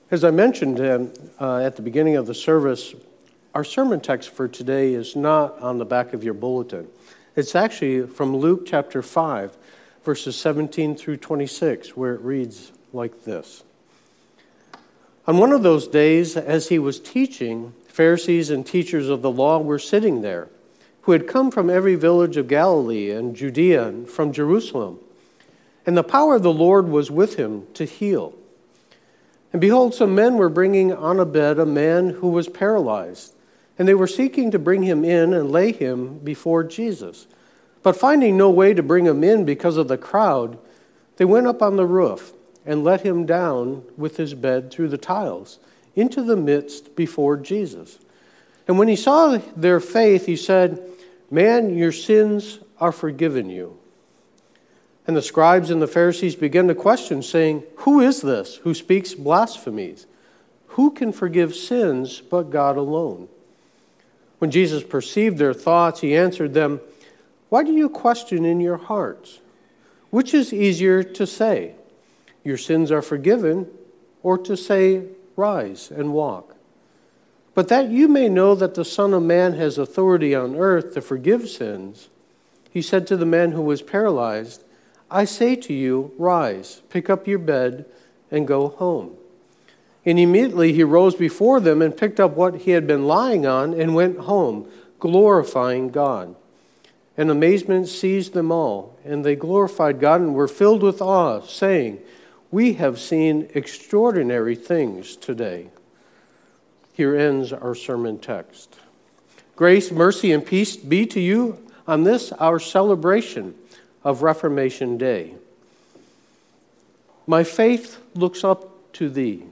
As I mentioned at the beginning of the service, our sermon text for today is not on the back of your bulletin. It's actually from Luke chapter 5, verses 17 through 26, where it reads like this. On one of those days, as he was teaching, Pharisees and teachers of the law were sitting there, who had come from every village of Galilee and Judea and from Jerusalem. And the power of the Lord was with him to heal. And behold, some men were bringing on a bed a man who was paralyzed, and they were seeking to bring him in and lay him before Jesus. But finding no way to bring him in because of the crowd, they went up on the roof and let him down with his bed through the tiles into the midst before Jesus. And when he saw their faith, he said, "Man, your sins are forgiven you." And the scribes and the Pharisees began to question, saying, "Who is this who speaks blasphemies? Who can forgive sins but God alone?" When Jesus perceived their thoughts, he answered them, "Why do you question in your hearts? Which is easier to say, 'Your sins are forgiven,' or to say, 'Rise and walk'? But that you may know that the Son of Man has authority on earth to forgive sins," he said to the man who was paralyzed, "I say to you, rise, pick up your bed, and go home." And immediately he rose before them and picked up what he had been lying on and went home, glorifying God. And amazement seized them all, and they glorified God and were filled with awe, saying, "We have seen extraordinary things today." Here ends our sermon text. Grace, mercy, and peace be to you on this, our celebration of Reformation Day. My faith looks up to thee,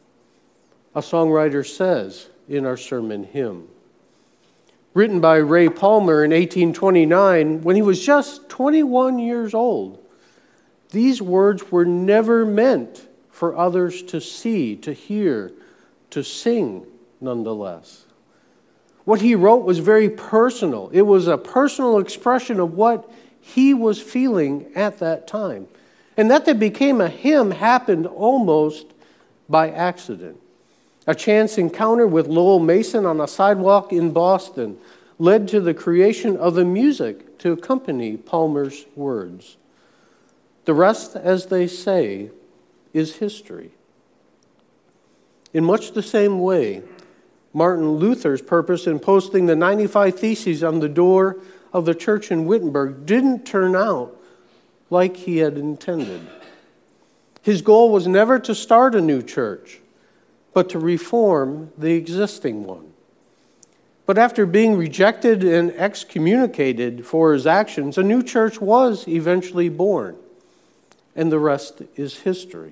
a songwriter says in our sermon hymn. Written by Ray Palmer in 1829, when he was just 21 years old, these words were never meant for others to see, to hear, to sing nonetheless. What he wrote was very personal. It was a personal expression of what he was feeling at that time. And that they became a hymn happened almost by accident. A chance encounter with Lowell Mason on a sidewalk in Boston led to the creation of the music to accompany Palmer's words. The rest, as they say, is history. In much the same way, Martin Luther's purpose in posting the 95 Theses on the door of the church in Wittenberg didn't turn out like he had intended. His goal was never to start a new church, but to reform the existing one. But after being rejected and excommunicated for his actions, a new church was eventually born, and the rest is history.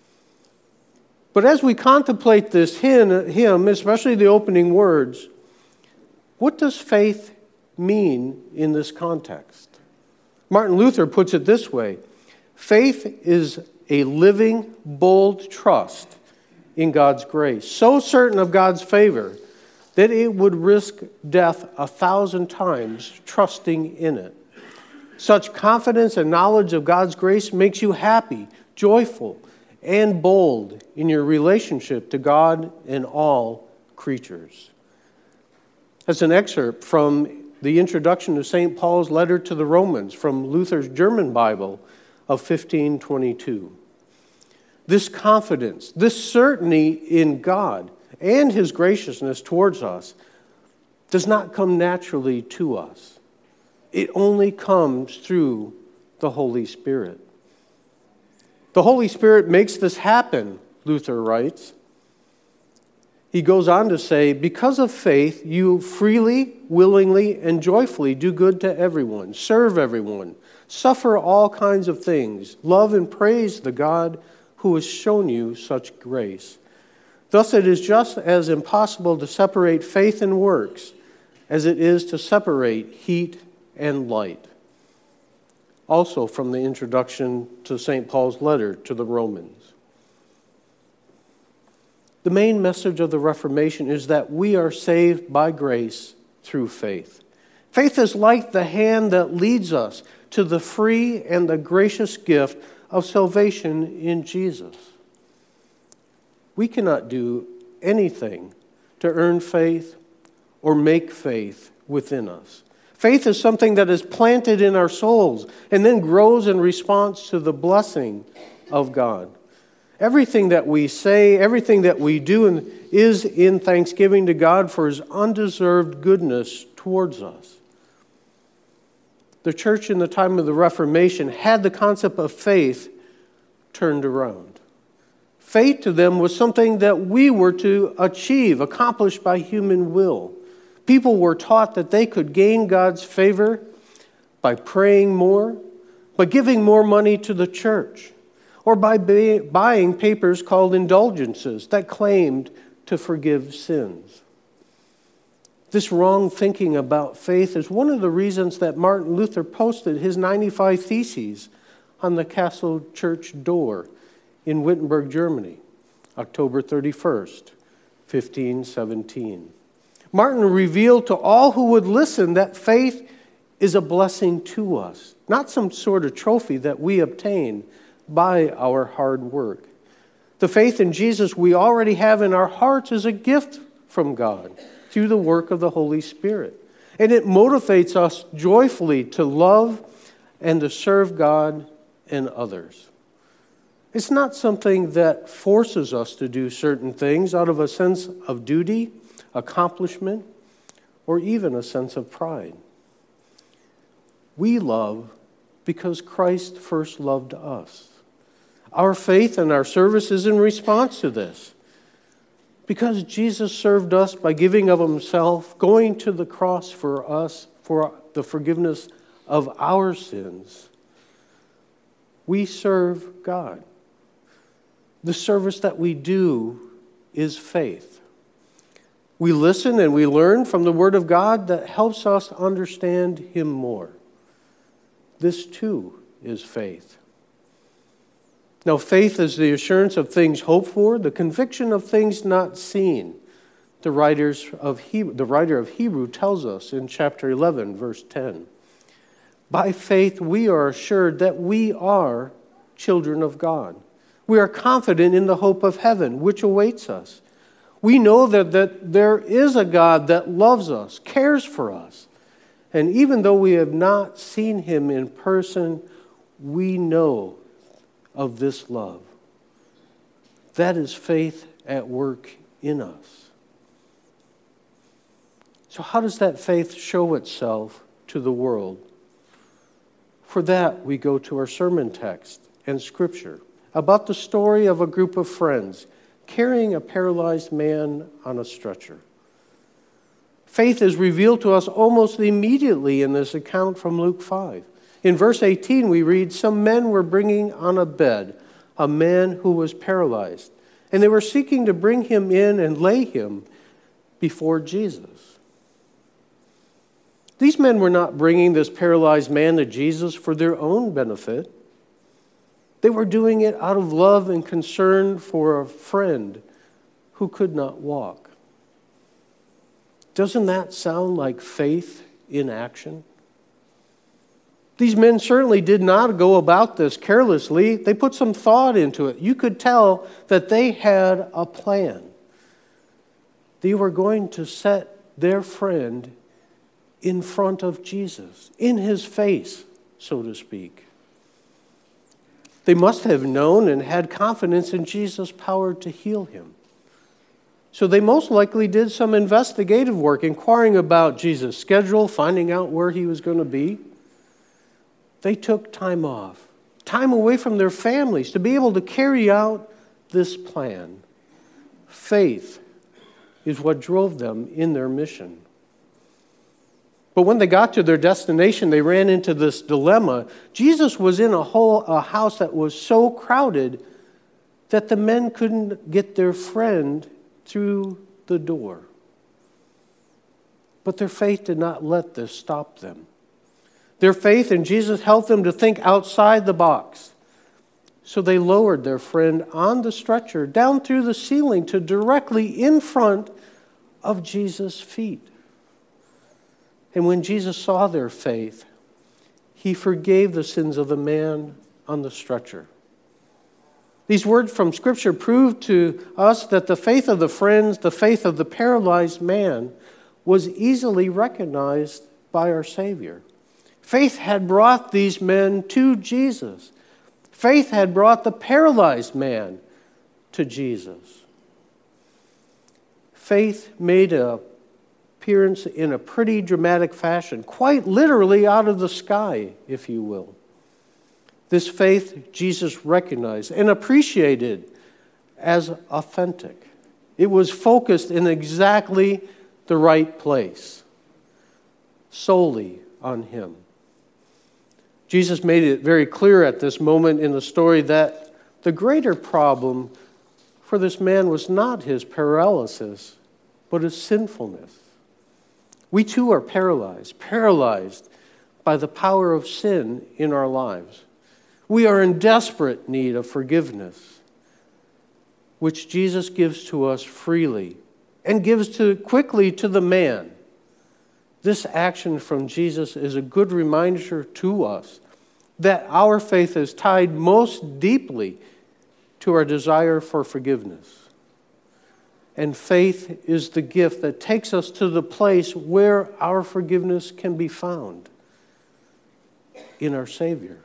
But as we contemplate this hymn, especially the opening words, what does faith mean in this context? Martin Luther puts it this way: faith is a living, bold trust in God's grace, so certain of God's favor that it would risk death 1,000 times trusting in it. Such confidence and knowledge of God's grace makes you happy, joyful, and bold in your relationship to God and all creatures. As an excerpt from the introduction to St. Paul's letter to the Romans from Luther's German Bible of 1522. This confidence, this certainty in God and his graciousness towards us does not come naturally to us. It only comes through the Holy Spirit. The Holy Spirit makes this happen, Luther writes. He goes on to say, because of faith, you freely, willingly, and joyfully do good to everyone, serve everyone, suffer all kinds of things, love and praise the God who has shown you such grace. Thus it is just as impossible to separate faith and works as it is to separate heat and light. Also from the introduction to St. Paul's letter to the Romans. The main message of the Reformation is that we are saved by grace through faith. Faith is like the hand that leads us to the free and the gracious gift of salvation in Jesus. We cannot do anything to earn faith or make faith within us. Faith is something that is planted in our souls and then grows in response to the blessing of God. Everything that we say, everything that we do is in thanksgiving to God for His undeserved goodness towards us. The church in the time of the Reformation had the concept of faith turned around. Faith to them was something that we were to achieve, accomplish by human will. People were taught that they could gain God's favor by praying more, by giving more money to the church, or by buying papers called indulgences that claimed to forgive sins. This wrong thinking about faith is one of the reasons that Martin Luther posted his 95 Theses on the castle church door in Wittenberg, Germany, October 31st, 1517. Martin revealed to all who would listen that faith is a blessing to us, not some sort of trophy that we obtain by our hard work. The faith in Jesus we already have in our hearts is a gift from God through the work of the Holy Spirit. And it motivates us joyfully to love and to serve God and others. It's not something that forces us to do certain things out of a sense of duty, accomplishment, or even a sense of pride. We love because Christ first loved us. Our faith and our service is in response to this. Because Jesus served us by giving of Himself, going to the cross for us, for the forgiveness of our sins, we serve God. The service that we do is faith. We listen and we learn from the Word of God that helps us understand Him more. This too is faith. Now, faith is the assurance of things hoped for, the conviction of things not seen. The writer of Hebrews tells us in chapter 11, verse 10. By faith, we are assured that we are children of God. We are confident in the hope of heaven, which awaits us. We know that there is a God that loves us, cares for us. And even though we have not seen Him in person, we know of this love. That is faith at work in us. So how does that faith show itself to the world? For that, we go to our sermon text and scripture about the story of a group of friends carrying a paralyzed man on a stretcher. Faith is revealed to us almost immediately in this account from Luke 5. In verse 18, we read, some men were bringing on a bed a man who was paralyzed, and they were seeking to bring him in and lay him before Jesus. These men were not bringing this paralyzed man to Jesus for their own benefit. They were doing it out of love and concern for a friend who could not walk. Doesn't that sound like faith in action? These men certainly did not go about this carelessly. They put some thought into it. You could tell that they had a plan. They were going to set their friend in front of Jesus, in His face, so to speak. They must have known and had confidence in Jesus' power to heal him. So they most likely did some investigative work, inquiring about Jesus' schedule, finding out where He was going to be. They took time off, time away from their families to be able to carry out this plan. Faith is what drove them in their mission. But when they got to their destination, they ran into this dilemma. Jesus was in a house that was so crowded that the men couldn't get their friend through the door. But their faith did not let this stop them. Their faith in Jesus helped them to think outside the box. So they lowered their friend on the stretcher down through the ceiling to directly in front of Jesus' feet. And when Jesus saw their faith, He forgave the sins of the man on the stretcher. These words from Scripture prove to us that the faith of the friends, the faith of the paralyzed man, was easily recognized by our Savior. Faith had brought these men to Jesus. Faith had brought the paralyzed man to Jesus. Faith made an appearance in a pretty dramatic fashion, quite literally out of the sky, if you will. This faith Jesus recognized and appreciated as authentic. It was focused in exactly the right place, solely on Him. Jesus made it very clear at this moment in the story that the greater problem for this man was not his paralysis, but his sinfulness. We too are paralyzed by the power of sin in our lives. We are in desperate need of forgiveness, which Jesus gives to us freely and gives quickly to the man. This action from Jesus is a good reminder to us that our faith is tied most deeply to our desire for forgiveness. And faith is the gift that takes us to the place where our forgiveness can be found in our Savior.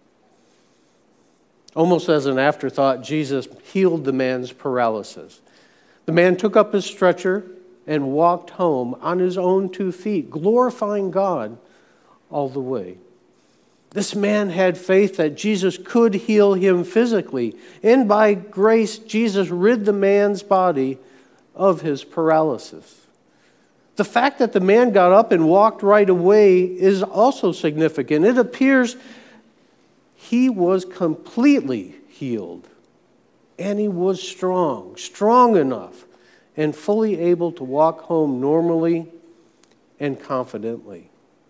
Almost as an afterthought, Jesus healed the man's paralysis. The man took up his stretcher and walked home on his own 2 feet, glorifying God all the way. This man had faith that Jesus could heal him physically, and by grace, Jesus rid the man's body of his paralysis. The fact that the man got up and walked right away is also significant. It appears he was completely healed, and he was strong enough, and fully able to walk home normally and confidently.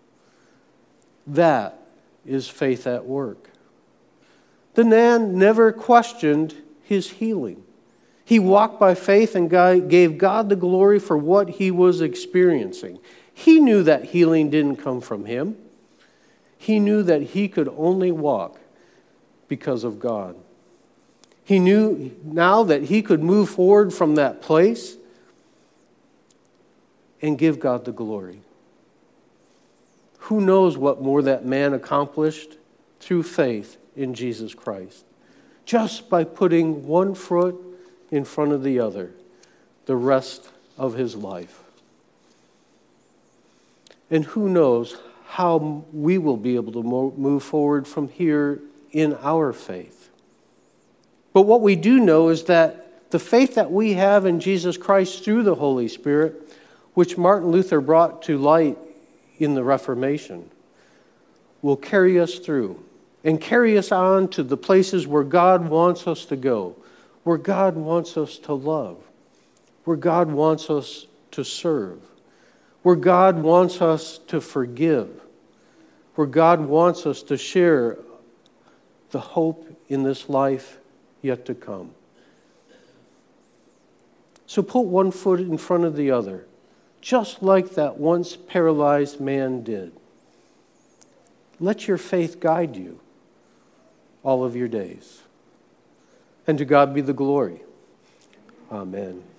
That is faith at work. The man never questioned his healing. He walked by faith and gave God the glory for what he was experiencing. He knew that healing didn't come from him. He knew that he could only walk because of God. He knew now that he could move forward from that place and give God the glory. Who knows what more that man accomplished through faith in Jesus Christ, just by putting one foot in front of the other the rest of his life. And who knows how we will be able to move forward from here in our faith. But what we do know is that the faith that we have in Jesus Christ through the Holy Spirit, which Martin Luther brought to light in the Reformation, will carry us through and carry us on to the places where God wants us to go, where God wants us to love, where God wants us to serve, where God wants us to forgive, where God wants us to share the hope in this life yet to come. So put one foot in front of the other, just like that once paralyzed man did. Let your faith guide you all of your days. And to God be the glory. Amen.